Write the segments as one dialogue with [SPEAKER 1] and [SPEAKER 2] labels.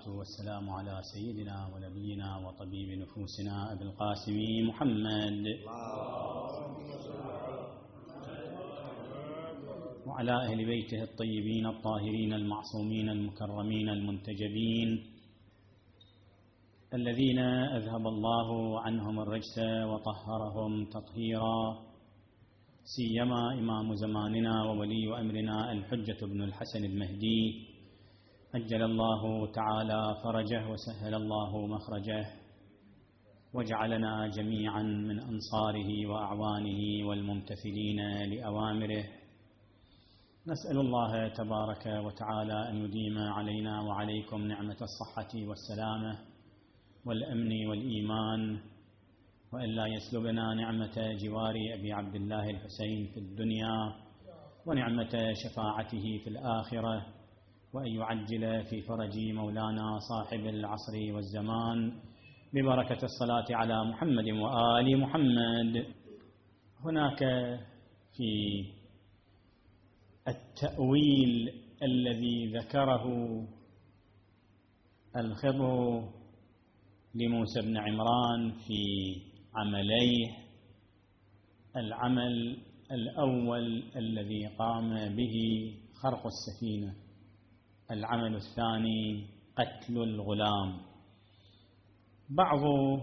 [SPEAKER 1] والصلاة والسلام على سيدنا ونبينا وطبيب نفوسنا أبي القاسم محمد وعلى أهل بيته الطيبين الطاهرين المعصومين المكرمين المنتجبين الذين أذهب الله عنهم الرجس وطهرهم تطهيرا، سيما إمام زماننا وولي أمرنا الحجة بن الحسن المهدي أجل الله تعالى فرجه وسهل الله مخرجه، واجعلنا جميعا من أنصاره وأعوانه والممتثلين لأوامره. نسأل الله تبارك وتعالى أن يديم علينا وعليكم نعمة الصحة والسلامة والأمن والإيمان، وأن لا يسلبنا نعمة جوار أبي عبد الله الحسين في الدنيا ونعمة شفاعته في الآخرة، وأن يعجل في فرج مولانا صاحب العصر والزمان ببركة الصلاة على محمد وآل محمد. هناك في التأويل الذي ذكره الخضر لموسى بن عمران في عمليه، العمل الأول الذي قام به خرق السفينة، العمل الثاني قتل الغلام. بعض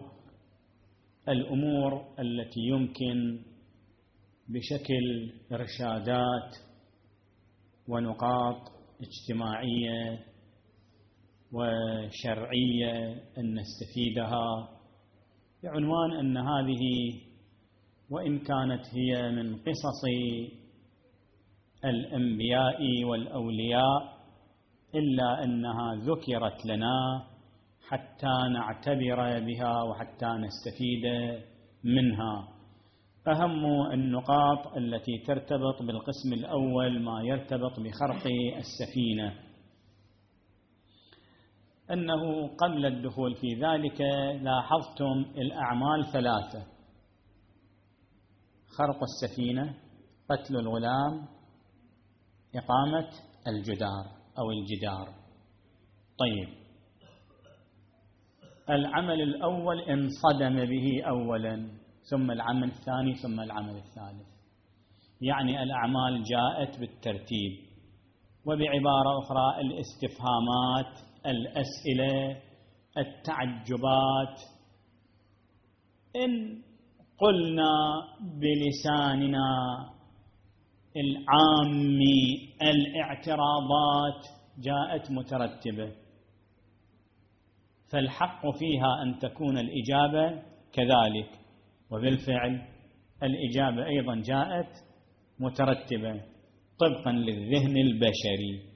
[SPEAKER 1] الأمور التي يمكن بشكل إرشادات ونقاط اجتماعية وشرعية أن نستفيدها، بعنوان أن هذه وإن كانت هي من قصص الأنبياء والأولياء إلا أنها ذكرت لنا حتى نعتبر بها وحتى نستفيد منها. أهم النقاط التي ترتبط بالقسم الأول ما يرتبط بخرق السفينة، أنه قبل الدخول في ذلك لاحظتم الأعمال ثلاثة: خرق السفينة، قتل الغلام، إقامة الجدار أو الجدار. طيب، العمل الأول انصدم به أولا، ثم العمل الثاني، ثم العمل الثالث، يعني الأعمال جاءت بالترتيب. وبعبارة أخرى الاستفهامات، الأسئلة، التعجبات، إن قلنا بلساننا العامي الاعتراضات جاءت مترتبة، فالحق فيها أن تكون الإجابة كذلك، وبالفعل الإجابة أيضا جاءت مترتبة طبقا للذهن البشري.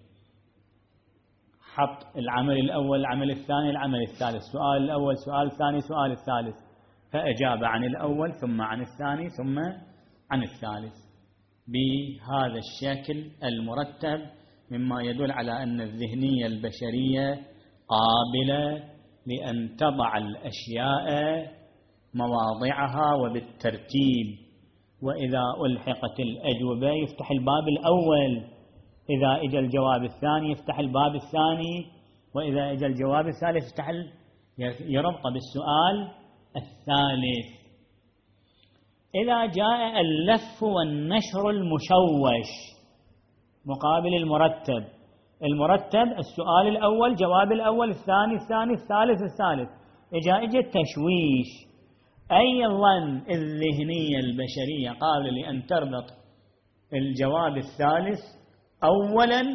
[SPEAKER 1] حط العمل الأول، العمل الثاني، العمل الثالث، سؤال الأول، سؤال الثاني، سؤال الثالث، فأجاب عن الأول ثم عن الثاني ثم عن الثالث بهذا الشكل المرتب، مما يدل على أن الذهنية البشرية قابلة لأن تضع الأشياء مواضعها وبالترتيب. وإذا ألحقت الأجوبة يفتح الباب الأول، إذا إجا الجواب الثاني يفتح الباب الثاني، وإذا إجا الجواب الثالث يفتح يربط بالسؤال الثالث. إذا جاء اللف والنشر المشوش مقابل المرتب، المرتب السؤال الأول، جواب الأول، الثاني الثاني، الثالث الثالث، إجا التشويش، أيضا الذهنية البشرية قابلة لأن تربط الجواب الثالث أولا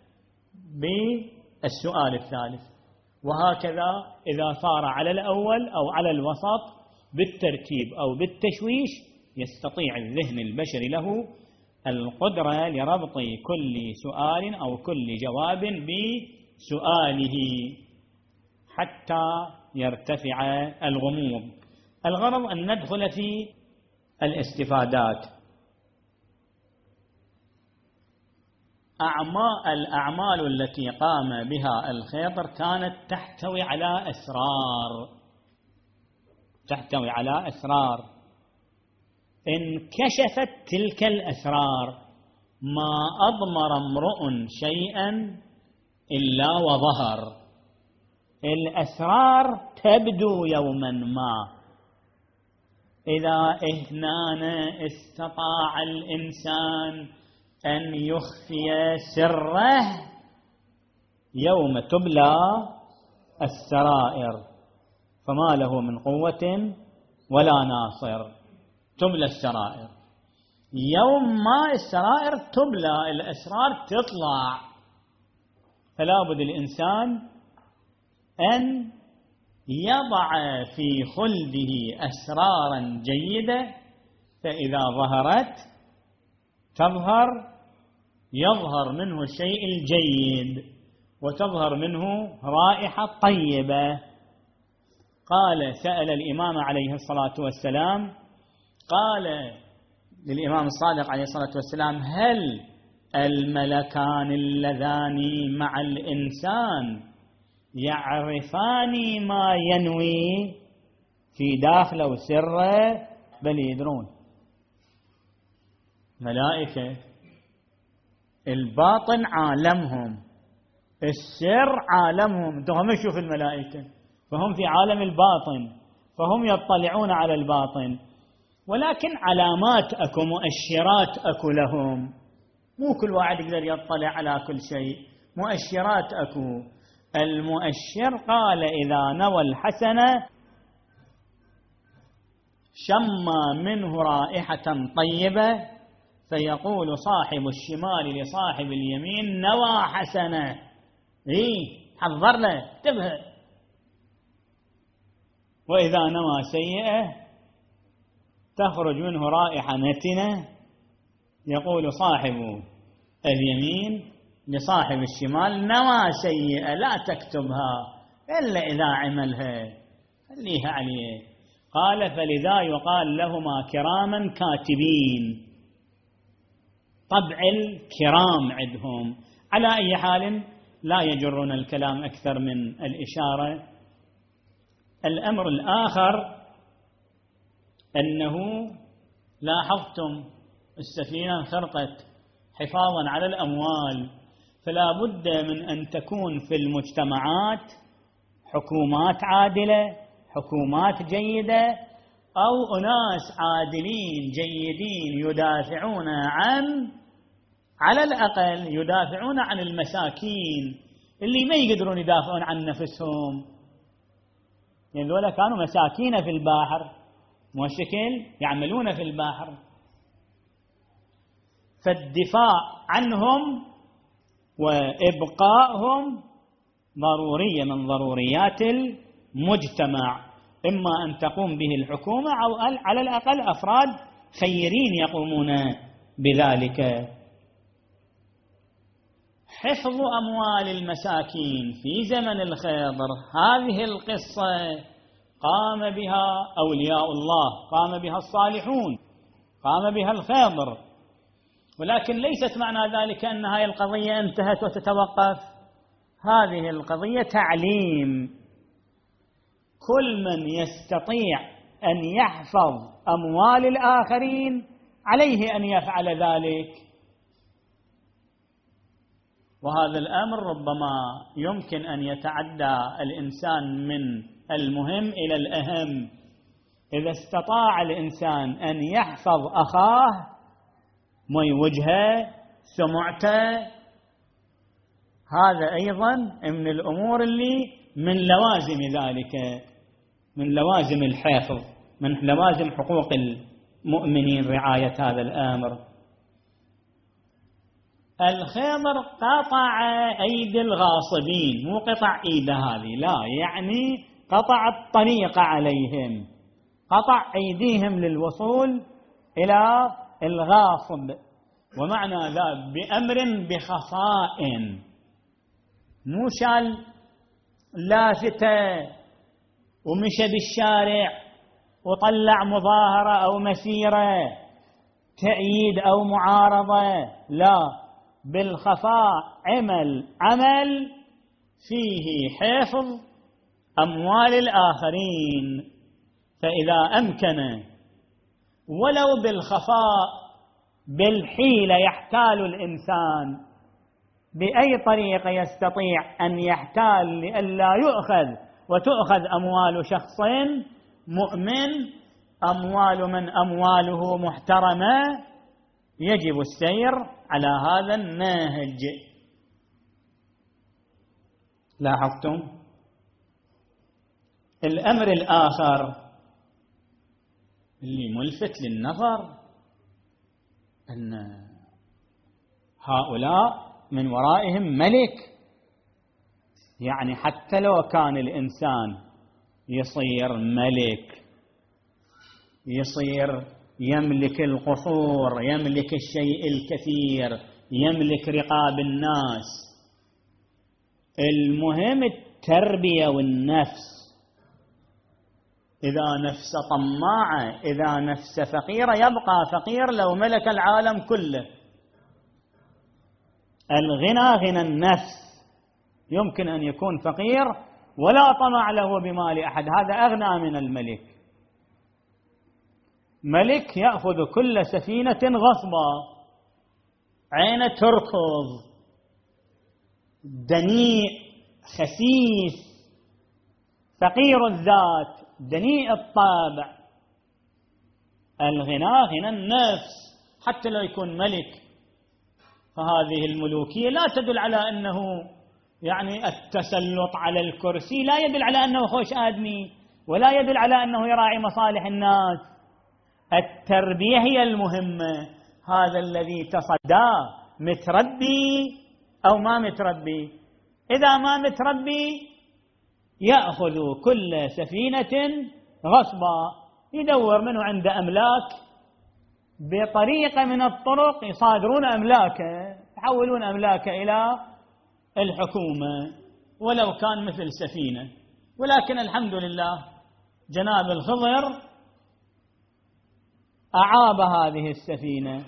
[SPEAKER 1] بالسؤال الثالث، وهكذا إذا صار على الأول أو على الوسط بالترتيب أو بالتشويش، يستطيع الذهن البشري له القدرة لربط كل سؤال أو كل جواب بسؤاله حتى يرتفع الغموض. الغرض أن ندخل في الاستفادات. الأعمال التي قام بها الخضر كانت تحتوي على أسرار، انكشفت تلك الأسرار ما أضمر امرؤ شيئا إلا وظهر، الأسرار تبدو يوما ما. إذا هنا استطاع الإنسان أن يخفي سره يوم تبلى السرائر فما له من قوة ولا ناصر. تبلى السرائر، يوم ما السرائر تبلى الأسرار تطلع، فلا بد الإنسان أن يضع في خلده أسرارا جيدة، فإذا ظهرت يظهر منه الشيء الجيد وتظهر منه رائحة طيبة. قال سأل الإمام عليه الصلاة والسلام، قال للإمام الصادق عليه الصلاة والسلام: هل الملكان اللذان مع الإنسان يعرفان ما ينوي في داخله وسره؟ بل يدرون. ملائكة الباطن عالمهم، السر عالمهم. انتم شوف الملائكة فهم في عالم الباطن، فهم يطلعون على الباطن، ولكن علامات اكو، مؤشرات اكو لهم. مو كل واحد يقدر يطلع على كل شيء، مؤشرات اكو. المؤشر قال إذا نوى الحسنة شم منه رائحة طيبة فيقول صاحب الشمال لصاحب اليمين: نوى حسنة، حضر له، انتبه. وإذا نوى سيئة تخرج منه رائحة نتنة، يقول صاحب اليمين لصاحب الشمال: نوى سيئة لا تكتبها إلا إذا عملها، خليها عليه. قال: فلذا يقال لهما كراما كاتبين، طبع الكرام عندهم. على أي حال لا يجرون الكلام أكثر من الإشارة. الأمر الآخر أنه لاحظتم السفينة خرقت حفاظا على الأموال، فلا بد من أن تكون في المجتمعات حكومات عادلة، حكومات جيدة، أو أناس عادلين جيدين يدافعون على الأقل يدافعون عن المساكين اللي ما يقدرون يدافعون عن نفسهم. يعني ذولا كانوا مساكين في البحر، مو شكل يعملون في البحر، فالدفاع عنهم وإبقائهم ضرورية من ضروريات المجتمع، إما أن تقوم به الحكومة أو على الأقل أفراد خيرين يقومون بذلك. حفظ أموال المساكين في زمن الخضر، هذه القصة قام بها أولياء الله، قام بها الصالحون، قام بها الخضر، ولكن ليست معنى ذلك أن هذه القضية انتهت وتتوقف. هذه القضية تعليم. كل من يستطيع أن يحفظ أموال الآخرين عليه أن يفعل ذلك، وهذا الأمر ربما يمكن أن يتعدى الإنسان من المهم إلى الأهم. إذا استطاع الإنسان أن يحفظ أخاه، مي وجهه، سمعته، هذا أيضا من الأمور اللي من لوازم ذلك، من لوازم الحفظ، من لوازم حقوق المؤمنين رعاية هذا الأمر. الخضر قطع أيدي الغاصبين، مو قطع إيد هذه، لا، يعني قطع الطريق عليهم، قطع أيديهم للوصول إلى الغاصب. ومعنى ذا بأمر بخفاء، مو شال لافتة ومشى بالشارع وطلع مظاهرة أو مسيرة تأييد أو معارضة، لا، بالخفاء عمل فيه حفظ أموال الآخرين. فإذا أمكن ولو بالخفاء بالحيلة يحتال الإنسان بأي طريقة يستطيع أن يحتال لئلا يؤخذ وتؤخذ أموال شخص مؤمن، أموال من أمواله محترمة، يجب السير على هذا النهج. لاحظتم؟ الأمر الآخر اللي ملفت للنظر أن هؤلاء من ورائهم ملك، يعني حتى لو كان الإنسان يصير ملك، يصير يملك القصور، يملك الشيء الكثير، يملك رقاب الناس، المهم التربية والنفس. إذا نفس طماعة، إذا نفس فقيرة، يبقى فقير لو ملك العالم كله. الغنى غنى النفس، يمكن أن يكون فقير ولا طمع له بمال أحد، هذا أغنى من الملك. ملك يأخذ كل سفينة غصبا، عين تركض، دنيء خسيس، فقير الذات، دنيء الطابع. الغنى غنى النفس، حتى لو يكون ملك. فهذه الملوكية لا تدل على أنه يعني التسلط على الكرسي، لا يدل على أنه خوش آدمي، ولا يدل على أنه يراعي مصالح الناس. التربية هي المهمة. هذا الذي تصدى متربي أو ما متربي؟ إذا ما متربي يأخذ كل سفينة غصبا، يدور منه عنده أملاك بطريقة من الطرق، يصادرون أملاكه، يحولون أملاكه إلى الحكومة ولو كان مثل سفينة. ولكن الحمد لله جناب الخضر أعاب هذه السفينة،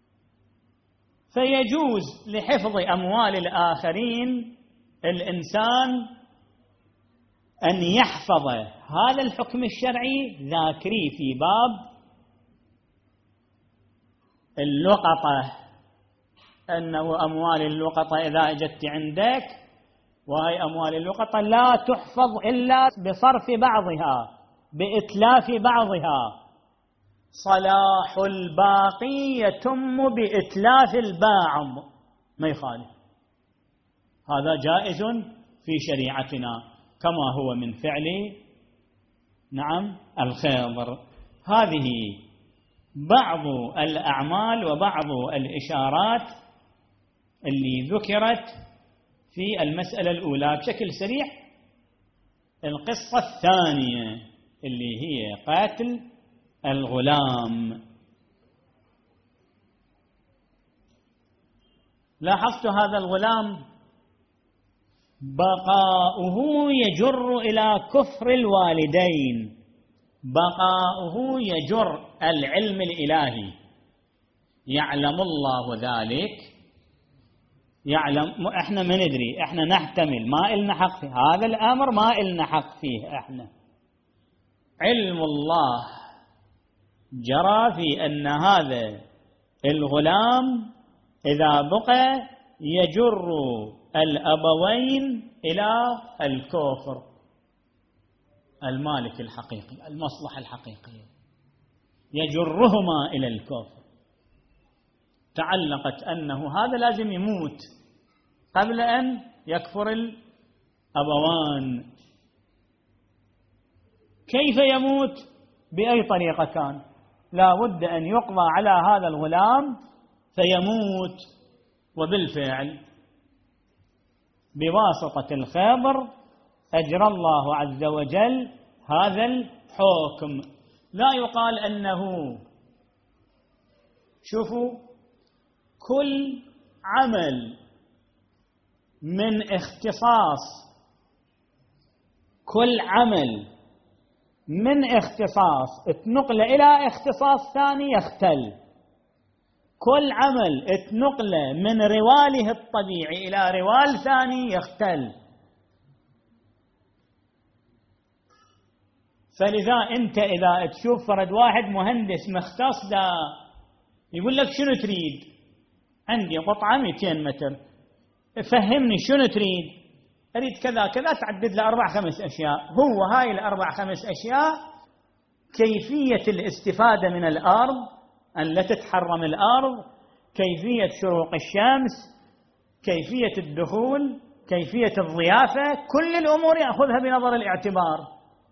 [SPEAKER 1] فيجوز لحفظ أموال الآخرين الإنسان أن يحفظ هذا الحكم الشرعي. ذاكري في باب اللقطة، أنه أموال اللقطة إذا أجت عندك، وهي أموال اللقطة لا تحفظ إلا بصرف بعضها، بإتلاف بعضها. صلاح الباقي يتم بإتلاف البعض، ما يخالف، هذا جائز في شريعتنا كما هو من فعل الخضر. هذه بعض الأعمال وبعض الإشارات اللي ذكرت في المسألة الأولى بشكل سريع. القصة الثانية اللي هي قتل الغلام. لاحظت هذا الغلام بقاؤه يجر إلى كفر الوالدين، بقاؤه يجر العلم الإلهي، يعلم الله ذلك، يعلم. احنا ما ندري، احنا نحتمل، ما إلنا حق فيه هذا الأمر، ما إلنا حق فيه احنا. علم الله جرى في أن هذا الغلام إذا بقى يجر الأبوين إلى الكفر. المالك الحقيقي، المصلحة الحقيقية، يجرهما إلى الكفر. تعلقت أنه هذا لازم يموت قبل أن يكفر الأبوان. كيف يموت؟ بأي طريقة كان، لا بد أن يقضى على هذا الغلام فيموت. وبالفعل بواسطة الخضر أجرى الله عز وجل هذا الحكم. لا يقال أنه، شوفوا، كل عمل من اختصاص، كل عمل من اختصاص اتنقل إلى اختصاص ثاني يختل. كل عمل اتنقل من رواله الطبيعي إلى روال ثاني يختل. فلذا أنت إذا تشوف فرد واحد مهندس مختص يقول لك شنو تريد؟ عندي قطعة 200 متر، فهمني شنو تريد؟ أريد كذا كذا، تعدد له 4-5 أشياء. هو هاي ال4-5 أشياء: كيفية الاستفادة من الأرض، أن لا تتحرم الأرض، كيفية شروق الشمس، كيفية الدخول، كيفية الضيافة، كل الأمور يأخذها بنظر الاعتبار.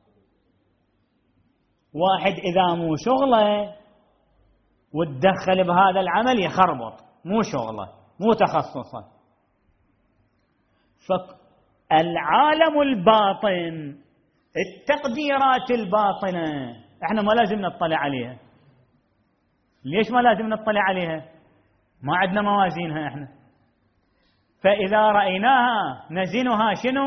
[SPEAKER 1] واحد إذا مو شغله وتدخل بهذا العمل يخربط، مو شغله مو تخصصه. فالعالم الباطن، التقديرات الباطنة، احنا ما لازم نطلع عليها. ليش ما لازم نطلع عليها؟ ما عندنا موازينها احنا. فإذا رأيناها نزنها شنو؟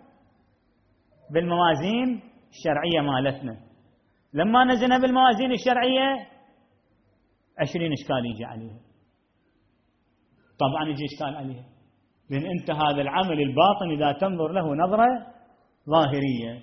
[SPEAKER 1] بالموازين الشرعية مالتنا. لما نزنها بالموازين الشرعية 20 إشكال يجي عليها. طبعا يجي إشكال عليها، لأن أنت هذا العمل الباطن إذا تنظر له نظرة ظاهرية.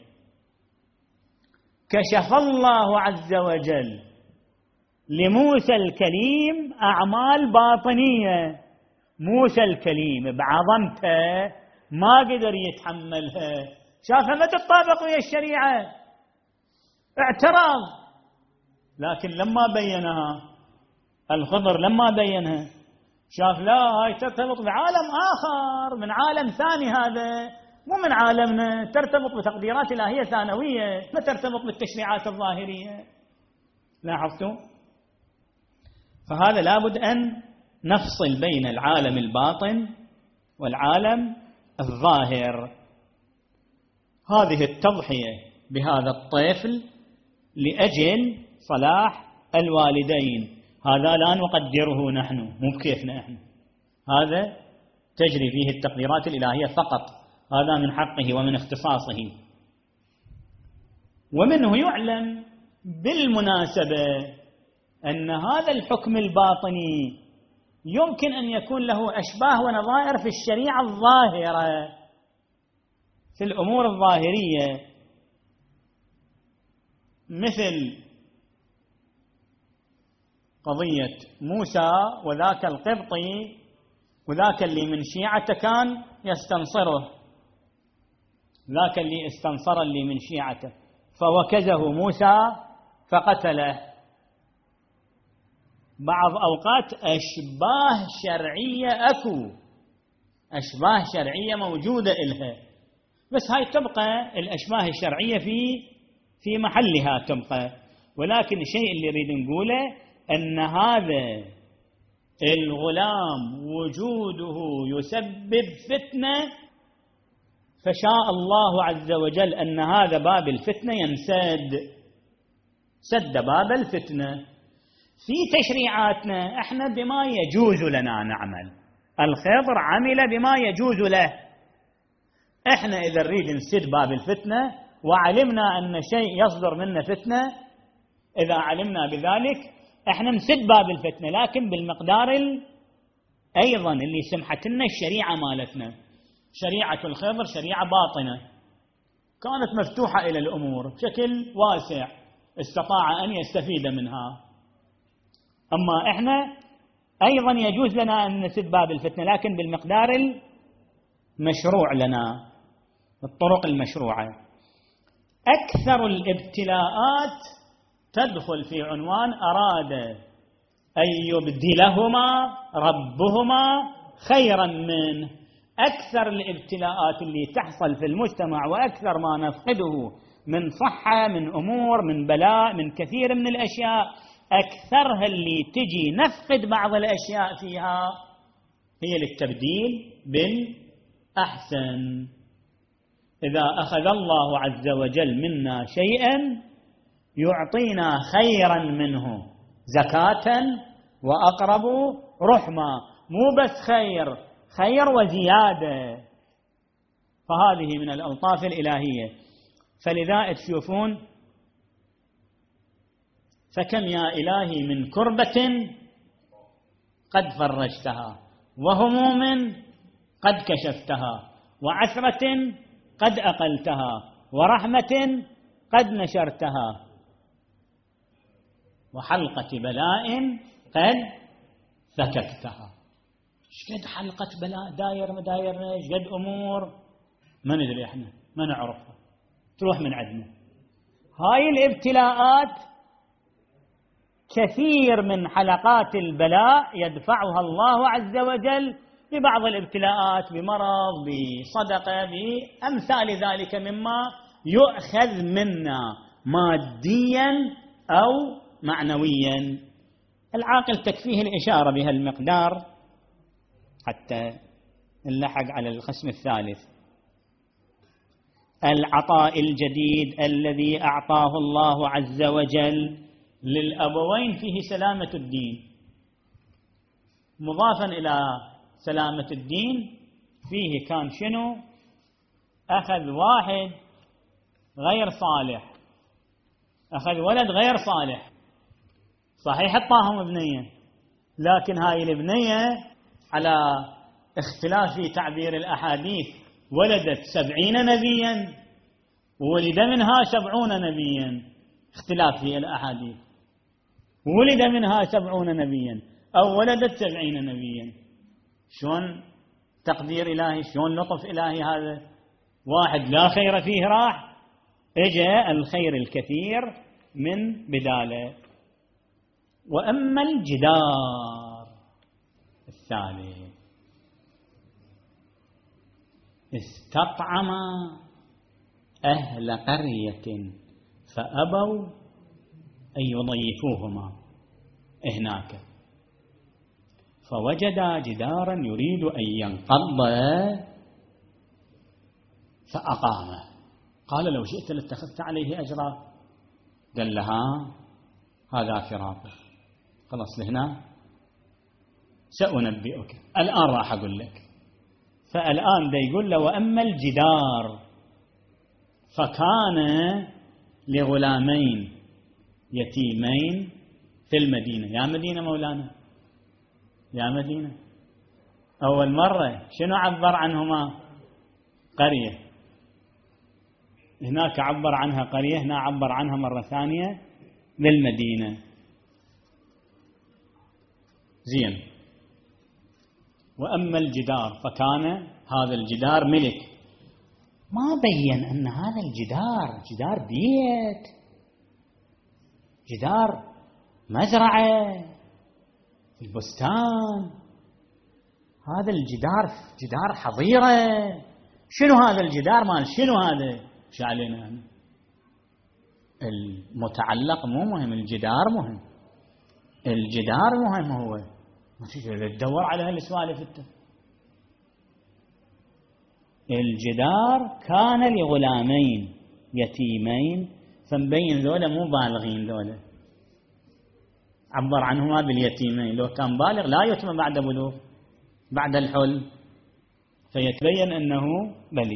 [SPEAKER 1] كشف الله عز وجل لموسى الكليم أعمال باطنية. موسى الكليم بعظمته ما قدر يتحملها، شافها ما تطابق ويا الشريعة، اعترض. لكن لما بينها الخضر، لما بينها شاف لا، هاي ترتبط بعالم آخر، من عالم ثاني، هذا مو من عالمنا، ترتبط بتقديرات إلهية ثانوية، ما ترتبط بالتشريعات الظاهرية. لاحظتوا؟ فهذا لابد أن نفصل بين العالم الباطن والعالم الظاهر. هذه التضحية بهذا الطفل لأجل صلاح الوالدين، هذا لا نقدره نحن، مو بكيفنا احنا، هذا تجري فيه التقديرات الإلهية فقط، هذا من حقه ومن اختصاصه. ومنه يعلم بالمناسبة أن هذا الحكم الباطني يمكن أن يكون له أشباه ونظائر في الشريعة الظاهرة، في الأمور الظاهرية، مثل قضية موسى وذاك القبطي، وذاك اللي من شيعته كان يستنصره، ذاك اللي استنصر اللي من شيعته، فوكزه موسى فقتله. بعض أوقات أشباه شرعية أكو، أشباه شرعية موجودة إلها، بس هاي تبقى الأشباه الشرعية في محلها تبقى. ولكن الشيء اللي نريد نقوله أن هذا الغلام وجوده يسبب فتنة، فشاء الله عز وجل أن هذا باب الفتنة ينسد، سد باب الفتنة. في تشريعاتنا احنا بما يجوز لنا نعمل، الخضر عمل بما يجوز له. احنا اذا نريد نسد باب الفتنة وعلمنا ان شيء يصدر منه فتنة، اذا علمنا بذلك احنا نسد باب الفتنة، لكن بالمقدار ايضا اللي سمحت لنا الشريعة مالتنا. شريعة الخضر شريعة باطنة كانت مفتوحة الى الامور بشكل واسع، استطاع ان يستفيد منها. أما إحنا أيضا يجوز لنا أن نسد باب الفتنة، لكن بالمقدار المشروع لنا، الطرق المشروعة. أكثر الابتلاءات تدخل في عنوان أراد أن يبدلهما ربهما خيرا منه. أكثر الابتلاءات اللي تحصل في المجتمع وأكثر ما نفقده من صحة، من أمور، من بلاء، من كثير من الأشياء، أكثرها اللي تجي نفقد بعض الأشياء فيها هي للتبديل بالأحسن. إذا أخذ الله عز وجل منا شيئا يعطينا خيرا منه زكاة وأقرب رحمة، مو بس خير وزيادة. فهذه من الألطاف الإلهية. فلذا تشوفون فكم يا إلهي من كربة قد فرجتها، وهموم قد كشفتها، وعثرة قد أقلتها، ورحمة قد نشرتها، وحلقة بلاء قد فككتها. شقد حلقة بلاء داير مدايرنا، شقد أمور ما ندري احنا، ما نعرفها، تروح من عندنا. هاي الابتلاءات كثير من حلقات البلاء يدفعها الله عز وجل ببعض الابتلاءات، بمرض، بصدقة، بأمثال ذلك مما يؤخذ منا ماديا أو معنويا. العاقل تكفيه الإشارة بهالمقدار حتى نلحق على القسم الثالث. العطاء الجديد الذي أعطاه الله عز وجل للأبوين فيه سلامة الدين. مضافا إلى سلامة الدين فيه كان شنو؟ أخذ واحد غير صالح، أخذ ولد غير صالح، صحيح اعطاهم ابنية، لكن هاي الابنية على اختلاف في تعبير الأحاديث ولدت 70 نبيا وولد منها 70 نبيا، اختلاف في الأحاديث، ولد منها 70 نبيا أو ولدت 70 نبيا. شلون تقدير إلهي، شلون لطف إلهي هذا؟ واحد لا خير فيه راح، اجى الخير الكثير من بداله. وأما الجدار الثالث استطعم أهل قرية فأبوا أن يضيفوهما هناك، فوجدا جدارا يريد أن ينقض فأقامه. قال لو شئت لاتخذت عليه أجرا. قال لها هذا فراقه، خلاص لهنا سأنبئك، الآن راح أقول لك. فالآن دا يقول له وأما الجدار فكان لغلامين يتيمين في المدينة. يا مدينة مولانا، يا مدينة. أول مرة شنو عبر عنهما؟ قرية. هناك عبر عنها قرية، هنا عبر عنها مرة ثانية بالمدينة. زين. وأما الجدار فكان هذا الجدار ملك. ما بين أن هذا الجدار جدار بيت، جدار مزرعة في البستان، هذا الجدار جدار حظيرة. شنو هذا الجدار مال شنو هذا؟ شو علينا هنا؟ المتعلق مو مهم، الجدار مهم، الجدار مهم. هو ما تدور على هالسوالف انت. الجدار كان لغلامين يتيمين، فمبين ذولا مو بالغين، ذولا عبر عنهما باليتيمين. لو كان بالغ لا يتم بعد بلوغ، بعد الحلم، فيتبين أنه بلي.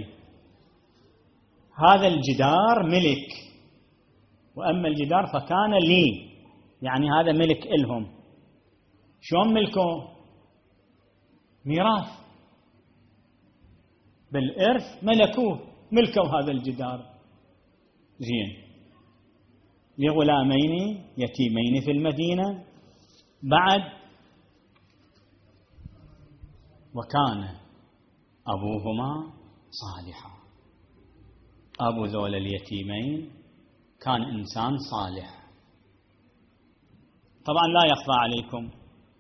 [SPEAKER 1] هذا الجدار ملك. وأما الجدار فكان لي، يعني هذا ملك إلهم. شلون ملكه؟ ميراث بالإرث، ملكوه، ملكوا هذا الجدار. زين. لغلامين يتيمين في المدينة. بعد وكان أبوهما صالحا. أبو ذول اليتيمين كان إنسان صالح. طبعا لا يخفى عليكم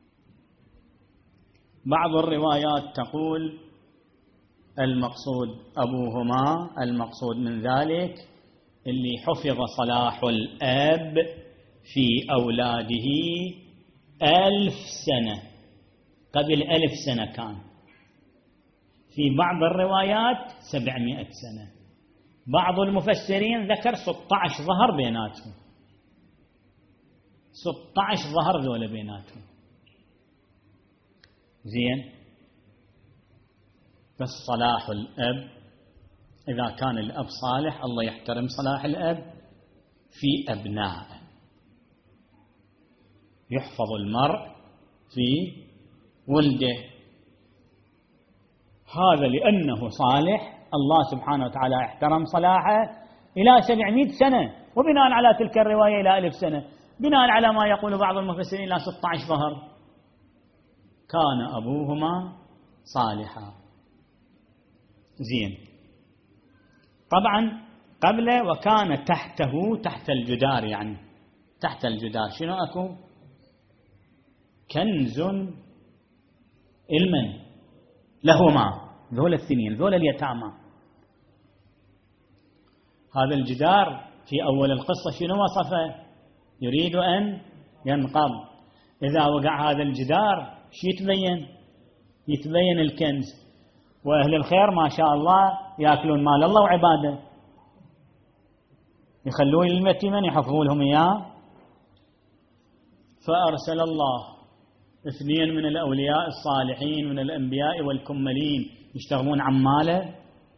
[SPEAKER 1] بعض الروايات تقول المقصود أبوهما، المقصود من ذلك اللي حفظ صلاح الأب في أولاده 1000 سنة، قبل 1000 سنة كان. في بعض الروايات 700 سنة. بعض المفسرين ذكر 16 ظهر بيناتهم، 16 ظهر ذولا بيناتهم. زين. بس صلاح الأب، إذا كان الأب صالح الله يحترم صلاح الأب في أبنائه. يحفظ المرء في ولده. هذا لأنه صالح الله سبحانه وتعالى احترم صلاحه إلى 700 سنة، وبناء على تلك الرواية إلى 1000 سنة، بناء على ما يقول بعض المفسرين إلى 16 ظهر. كان أبوهما صالحا. زين. طبعا قبل وكان تحته، تحت الجدار، يعني تحت الجدار شنو أكو؟ كنز المن لهما، ذول الثنين، ذول اليتامى. هذا الجدار في أول القصة شنو وصفه؟ يريد أن ينقض. إذا وقع هذا الجدار شو يتبين؟ يتبين الكنز. وأهل الخير ما شاء الله يأكلون مال الله وعباده، يخلون لليتيمين يحفظون لهم إياه. فأرسل الله 2 من الأولياء الصالحين من الأنبياء والكملين يشتغلون عماله،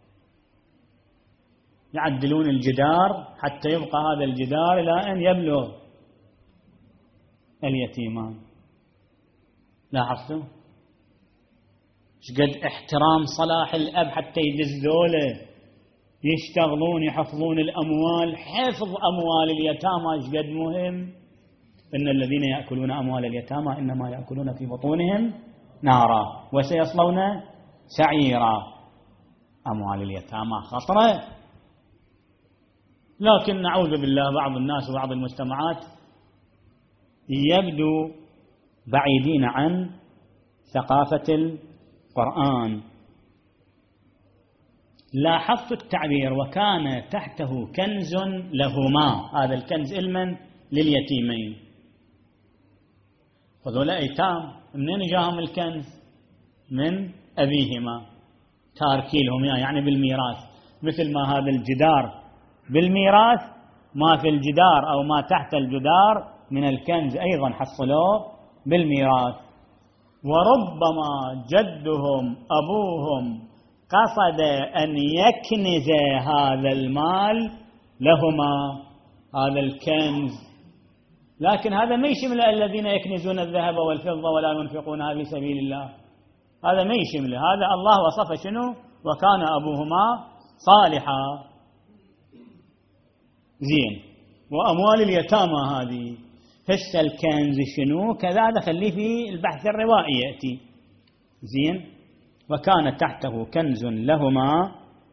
[SPEAKER 1] يعدلون الجدار حتى يبقى هذا الجدار إلى أن يبلغ اليتيمان. لاحظتوا شقد احترام صلاح الأب حتى يدز ذوله يشتغلون يحفظون الأموال. حفظ أموال اليتامى شقد مهم. إن الذين يأكلون أموال اليتامى إنما يأكلون في بطونهم نارا وسيصلون سعيرا. أموال اليتامى خطرة، لكن نعوذ بالله بعض الناس وبعض المجتمعات يبدو بعيدين عن ثقافة القرآن. لاحظت التعبير وكان تحته كنز لهما، هذا الكنز علما لليتيمين. فذولا أيتام، منين جاهم الكنز؟ من أبيهما، تاركيلهم يعني بالميراث. مثل ما هذا الجدار بالميراث، ما في الجدار أو ما تحت الجدار من الكنز أيضا حصلوه بالميراث. وربما جدهم أبوهم قصد أن يكنز هذا المال لهما، هذا الكنز، لكن هذا ما يشمل الذين يكنزون الذهب والفضة ولا ينفقونها في سبيل الله. هذا ما يشمل، هذا الله وصف شنو؟ وكان أبوهما صالحا. زين. وأموال اليتامى هذه هسه الكنز شنو؟ كذا خليه في البحث الروائي يأتي. زين. وكان تحته كنز لهما،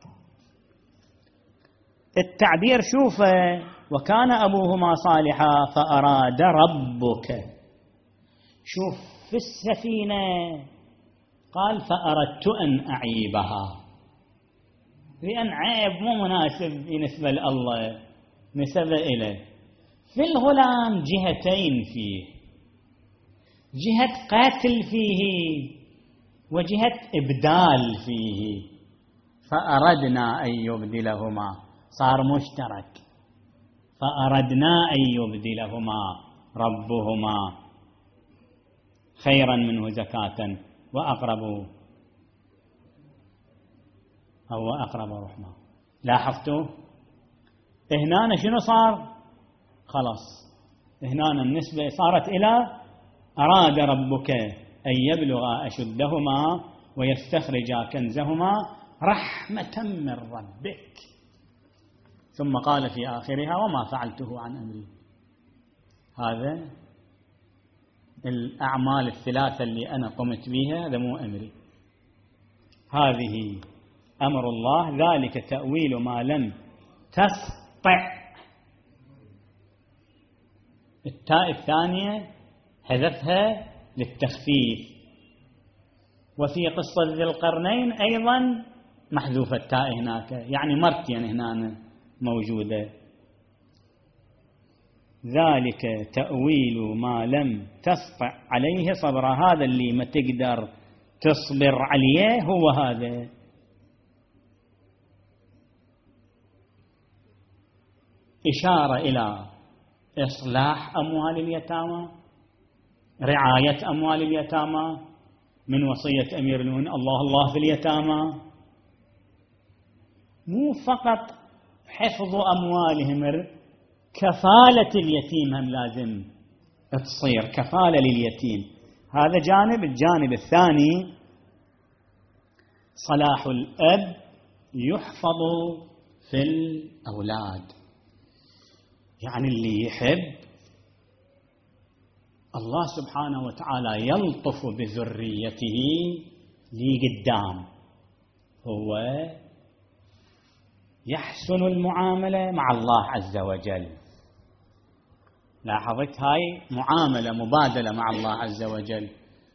[SPEAKER 1] التعبير شوفه، وكان أبوهما صالحا فأراد ربك. شوف في السفينة قال فأردت أن أعيبها، لأن عيب مو مناسب بالنسبة لله، نسبة إليه. في الغلام جهتين فيه، جهة قتل فيه وجهة إبدال فيه. فأردنا أن يبدلهما، صار مشترك. فأردنا أن يبدلهما ربهما خيرا منه زكاة وأقرب أو أقرب رحمة. لاحظتوا هنا شنو صار؟ خلاص هنا النسبة صارت إلى أراد ربك أن يبلغ أشدهما ويستخرجا كنزهما رحمة من ربك. ثم قال في آخرها وما فعلته عن أمري. هذا الأعمال الثلاثة اللي أنا قمت بها هذا مو أمري، هذه أمر الله. ذلك تأويل ما لم تستطع. التاء الثانية حذفها للتخفيف. وفي قصة ذي القرنين أيضا محذوفة التاء هناك، يعني مرتين هنا موجودة. ذلك تأويل ما لم تستطع عليه صبرا، هذا اللي ما تقدر تصبر عليه هو هذا. إشارة إلى إصلاح أموال اليتامى، رعاية أموال اليتامى من وصية أمير المؤمنين الله الله في اليتامى. مو فقط حفظ أموالهم، كفالة اليتيم هم لازم تصير كفالة لليتيم. هذا جانب. الجانب الثاني صلاح الأب يحفظ في الأولاد، يعني اللي يحب الله سبحانه وتعالى يلطف بذريته لقدام، هو يحسن المعاملة مع الله عز وجل. لاحظت هاي معاملة مبادلة مع الله عز وجل.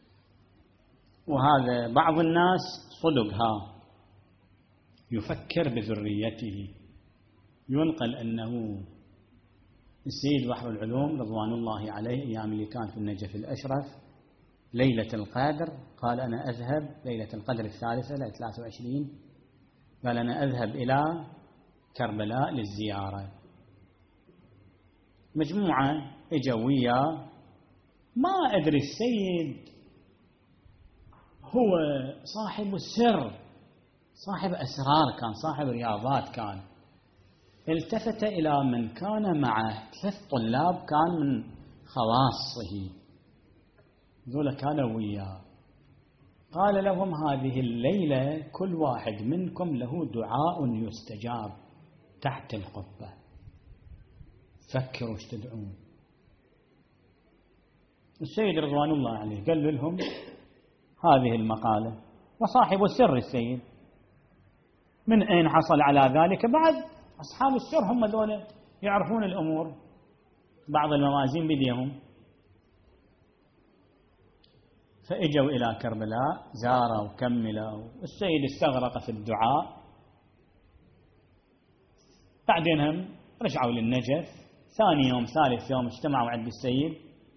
[SPEAKER 1] وهذا بعض الناس صدقها يفكر بذريته. ينقل أنه السيد بحر العلوم رضوان الله عليه أيام اللي كان في النجف الأشرف ليلة القدر قال أنا أذهب ليلة القدر الثالثة ليلة 23 قال أنا أذهب إلى كربلاء للزيارة. مجموعة اجوا وياه، ما أدري السيد هو صاحب السر، صاحب أسرار، كان صاحب رياضات. كان التفت إلى من كان معه 3 طلاب كان من خواصه، ذولا كانوا وياه. قال لهم هذه الليلة كل واحد منكم له دعاء يستجاب تحت القبة، فكروا ايش تدعون. السيد رضوان الله عليه قال لهم هذه المقالة، وصاحب السر السيد من أين حصل على ذلك؟ بعد أصحاب السر هم دول يعرفون الأمور، بعض الموازين بيديهم. فإجوا إلى كربلاء، زاروا وكملوا، السيد استغرق في الدعاء. بعدين هم رجعوا للنجف. ثاني يوم ثالث يوم اجتمعوا عند السيد.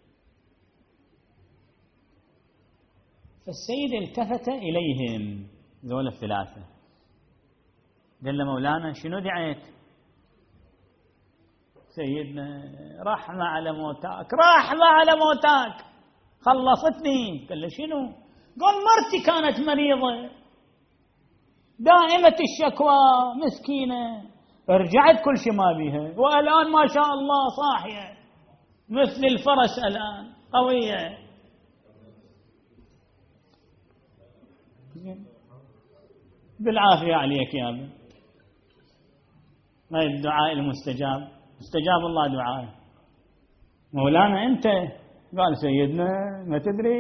[SPEAKER 1] فالسيد التفت إليهم ذول الثلاثة قال له مولانا شنو دعيت؟ سيدنا رحمة على موتاك، رحمة على موتاك، خلصتني. قال له شنو؟ قال مرتي كانت مريضة دائمة الشكوى مسكينة، رجعت كل شيء ما بيها، والآن ما شاء الله صاحية مثل الفرس الآن قوية. بالعافية عليك يا ابن. هاي الدعاء المستجاب، استجاب الله دعائه. مولانا أنت؟ قال سيدنا ما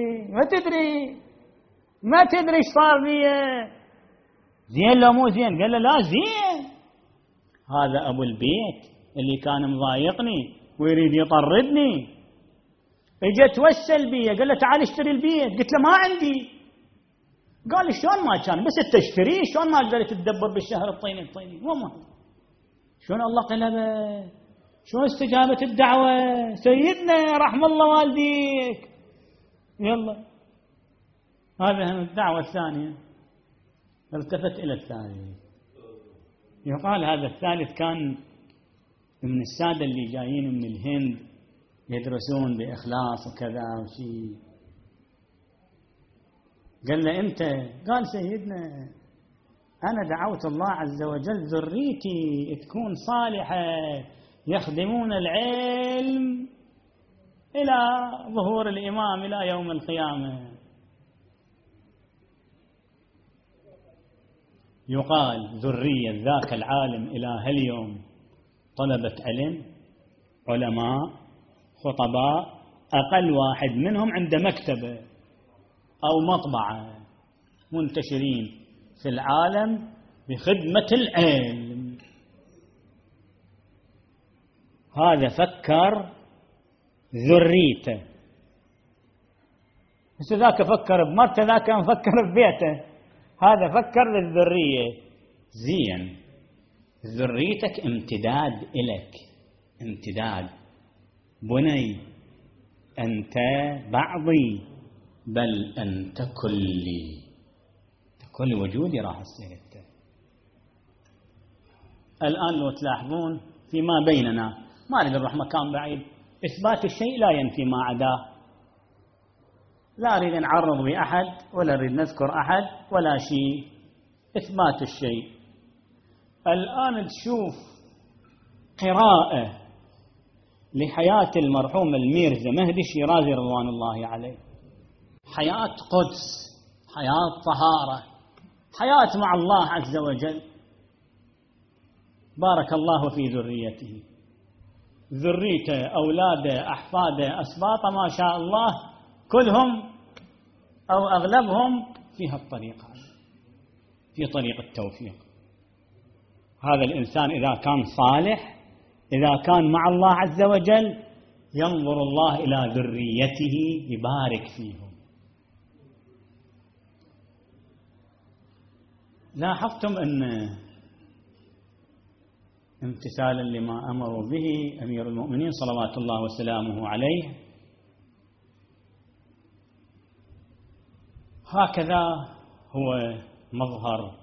[SPEAKER 1] تدري ايش صار بي، زين لو مو زين؟ قال له لا زين، هذا أبو البيت اللي كان مضايقني ويريد يطردني اجى توسل بي، قال له تعال اشتري البيت. قلت له ما عندي. قال شلون ما كان؟ بس تشتريه، شلون ما قدرت تدبر بالشهر الطيني وما شلون الله قلبه، شلون استجابت الدعوة. سيدنا رحم الله والديك. يلا هذا هم الدعوة الثانية. التفت إلى الثالث، يقال هذا الثالث كان من السادة اللي جايين من الهند يدرسون بإخلاص وكذا وشيء. قال له أنت؟ قال سيدنا أنا دعوت الله عز وجل ذريتي تكون صالحة يخدمون العلم إلى ظهور الإمام إلى يوم القيامة. يقال ذرية ذاك العالم إلى هاليوم طلبة علم، علماء، خطباء، أقل واحد منهم عنده مكتبة أو مطبعة، منتشرين في العالم بخدمة العلم. هذا فكر ذريته، بس ذاك فكر بمرته، ذاك مفكر ببيته، هذا فكر للذرية. زين، ذريتك امتداد إلك، امتداد. بني أنت بعضي بل أنت كلي، كل وجودي راح تصير انت. الآن لو تلاحظون فيما بيننا، ما نريد نروح مكان بعيد، إثبات الشيء لا ينفي ما عداه. لا أريد نعرض بأحد ولا نريد نذكر أحد ولا شيء، إثبات الشيء. الآن تشوف قراءة لحياة المرحوم الميرزا مهدي الشيرازي رضوان الله عليه، حياة قدس، حياة طهارة، حياة مع الله عز وجل، بارك الله في ذريته. ذريته أولاده أحفاده أسباطه ما شاء الله كلهم أو أغلبهم في هالطريقة، في طريق التوفيق. هذا الإنسان إذا كان صالح، إذا كان مع الله عز وجل، ينظر الله إلى ذريته يبارك فيهم. لاحظتم أن امتثالا لما أمروا به أمير المؤمنين صلوات الله وسلامه عليه، هكذا هو مظهر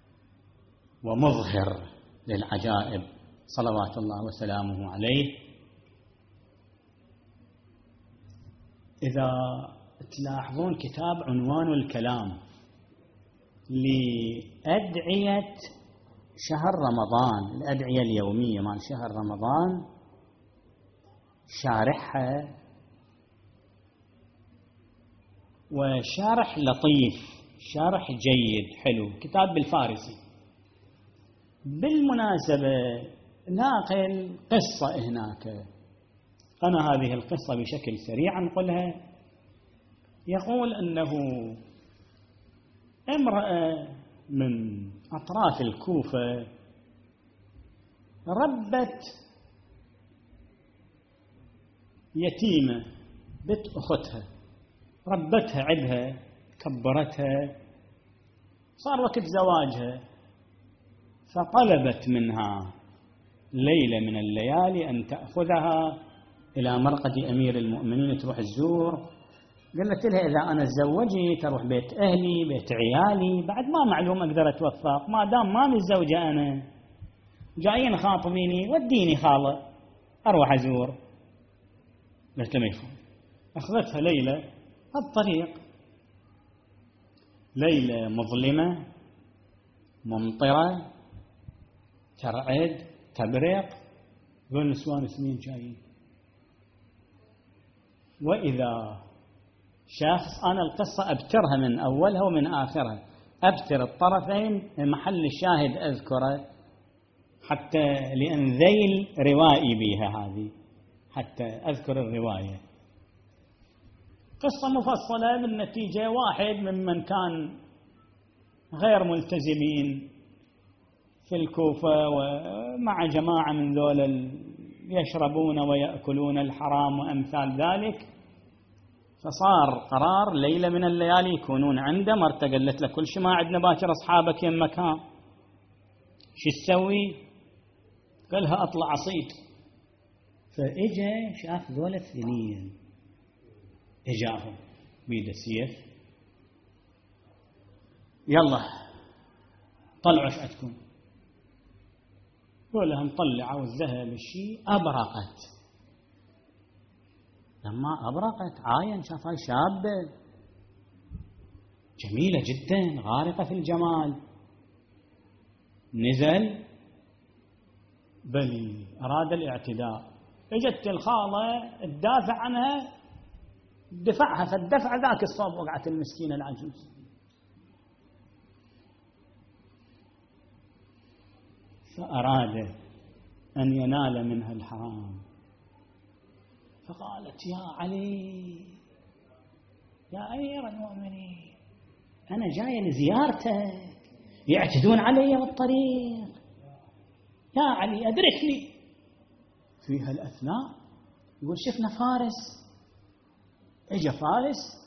[SPEAKER 1] ومظهر للعجائب صلوات الله وسلامه عليه. إذا تلاحظون كتاب عنوان الكلام لأدعية شهر رمضان، الأدعية اليومية مال شهر رمضان، شارحها وشارح لطيف، شارح جيد حلو، كتاب بالفارسي. بالمناسبة ناقل قصة هناك، أنا هذه القصة بشكل سريع أنقلها. يقول أنه امرأة من أطراف الكوفة ربت يتيمة بنت أختها، ربتها عدها كبرتها، صار وقت زواجها، فطلبت منها ليلة من الليالي أن تأخذها إلى مرقد أمير المؤمنين تروح الزور. قالت لها إذا أنا تزوجت أروح بيت أهلي بيت عيالي، بعد ما معلوم أقدر أتوفق، ما دام ما متزوجة أنا جايين خاطبيني وديني خالة أروح أزور. قالت له ما يفهم. أخذتها ليلة الطريق، ليلة مظلمة ممطرة ترعد تبرق، يقول نسوان سنين جايين. وإذا شخص، أنا القصة أبترها من أولها ومن آخرها، أبتر الطرفين، محل الشاهد أذكره حتى لأن ذيل روائي بها هذه، حتى أذكر الرواية. قصة مفصلة، بالنتيجة واحد ممن كان غير ملتزمين في الكوفة ومع جماعة من ذول يشربون ويأكلون الحرام وأمثال ذلك، فصار قرار ليلة من الليالي يكونون عنده. مرته قالت له كل شيء ما عندنا باكر أصحابك يم مكان، شو تسوي؟ قالها أطلع أصيد. فإجا شاف ذول الاثنين، إجاهم بيد السيف، يلا طلعوا ايش عندكم. قولهم طلعوا الذهب الشيء، أبرقت. لما أبرقت عاين شافها شابة جميلة جدا غارقة في الجمال، نزل بل أراد الاعتداء. اجت الخالة تدافع عنها، دفعها، فالدفع ذاك الصوب وقعت المسكينة العجوز. فأراد أن ينال منها الحرام، فقالت يا علي يا أمير المؤمنين أنا جاية لزيارتك، يعتدون علي بالطريق، يا علي أدركني. في هالأثناء يقول شفنا فارس، اجا فارس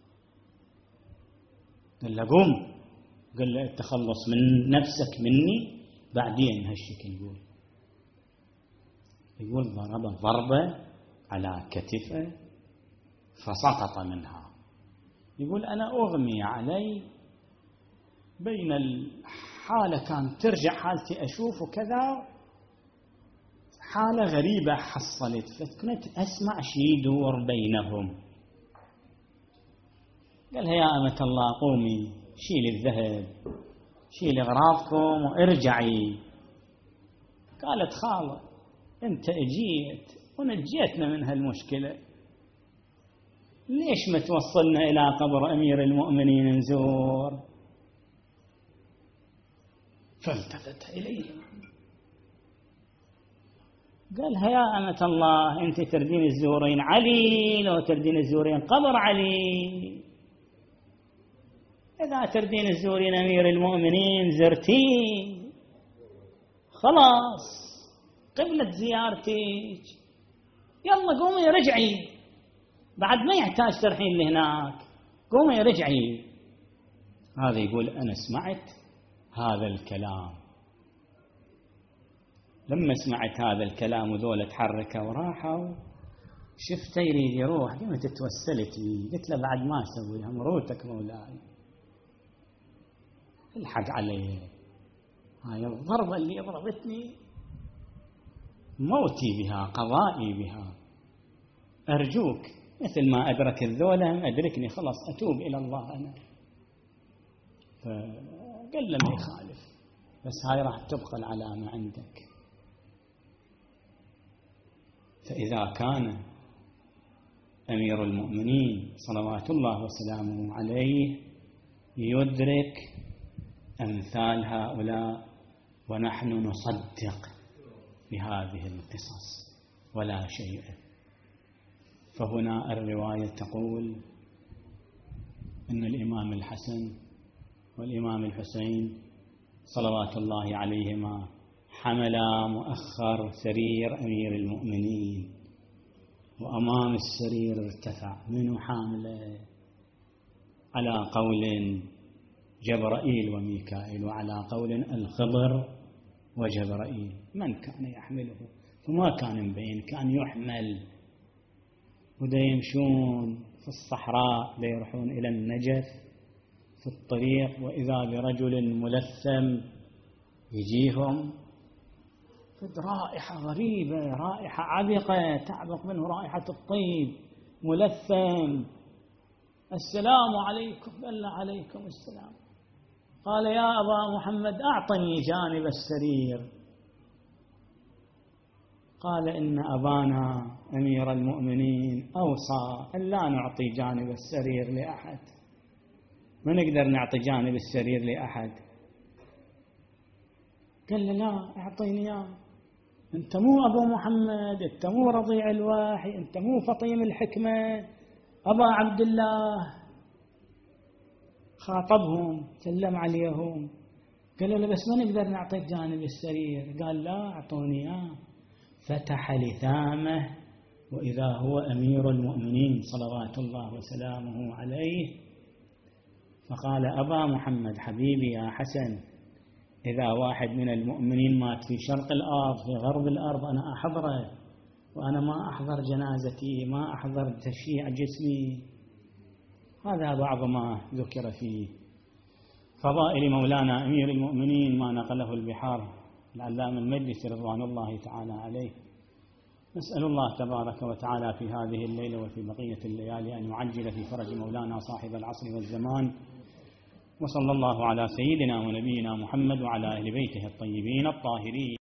[SPEAKER 1] قال له قوم، قال له تخلص من نفسك مني بعدين. هالشكل يقول ضرب ضربة على كتفه فسقط منها. يقول أنا أغمي علي بين الحالة، كانت ترجع حالتي أشوف وكذا، حالة غريبة حصلت، فكنت أسمع شيء يدور بينهم. قالها يا أمة الله قومي شيلي الذهب، شيلي أغراضكم وارجعي. قالت خالة أنت أجيت ونجيتنا من هالمشكلة، ليش ما توصلنا إلى قبر أمير المؤمنين نزور؟ فالتفت إليه قالها يا أمة الله أنت تردين تزورين علي لو تردين تزورين قبر علي، إذا تردين تزورين أمير المؤمنين زرتيه، خلاص قبلة زيارتك، يلا قومي رجعي، بعد ما يحتاج ترحين لهناك، قومي رجعي. هذا يقول أنا سمعت هذا الكلام، لما سمعت هذا الكلام وذولا تحركوا وراحوا، شفته يريد يروح، قمت توسلت لي قلت له بعد ما أسويها مروتك مولاي، الحق علي، هاي الضربة اللي ضربتني موتي بها قضائي بها، أرجوك مثل ما أدرك الذولة أدركني، خلاص أتوب إلى الله أنا. فقال له ما يخالف، بس هاي راح تبقى العلامة عندك. فإذا كان أمير المؤمنين صلوات الله وسلامه عليه يدرك أمثال هؤلاء ونحن نصدق بهذه القصص ولا شيء، فهنا الرواية تقول أن الإمام الحسن والإمام الحسين صلوات الله عليهما حملا مؤخر سرير أمير المؤمنين، وأمام السرير ارتفع منو حامله؟ على قول جبرائيل وميكائيل، وعلى قول الخضر وجبرائيل. من كان يحمله؟ فما كان مبين، كان يحمل، ودا يمشون في الصحراء ليروحون إلى النجف في الطريق، وإذا برجل ملثم يجيهم، رائحة غريبة، رائحة عبقة تعبق منه رائحة الطيب، ملثم. السلام عليكم، قال عليكم السلام. قال يا أبا محمد أعطني جانب السرير. قال إن أبانا أمير المؤمنين أوصى أن لا نعطي جانب السرير لأحد، ما نقدر نعطي جانب السرير لأحد. قال له لا أعطيني إياه، أنت مو أبو محمد، أنت مو رضيع الوحي، أنت مو فطيم الحكمة، أبا عبد الله. خاطبهم سلم عليهم، قال له بس ما نقدر نعطيك جانب السرير. قال لا أعطوني إياه. فتح لثامه وإذا هو أمير المؤمنين صلوات الله وسلامه عليه، فقال أبا محمد حبيبي يا حسن، إذا واحد من المؤمنين مات في شرق الأرض في غرب الأرض أنا أحضره، وأنا ما أحضر جنازتي، ما أحضر تشييع جسمي. هذا بعض ما ذكر في فضائل مولانا أمير المؤمنين ما نقله البحار العلامة المجلسي رضوان الله تعالى عليه. نسأل الله تبارك وتعالى في هذه الليلة وفي بقية الليالي أن يعجل في فرج مولانا صاحب العصر والزمان، وصلى الله على سيدنا ونبينا محمد وعلى أهل بيته الطيبين الطاهرين.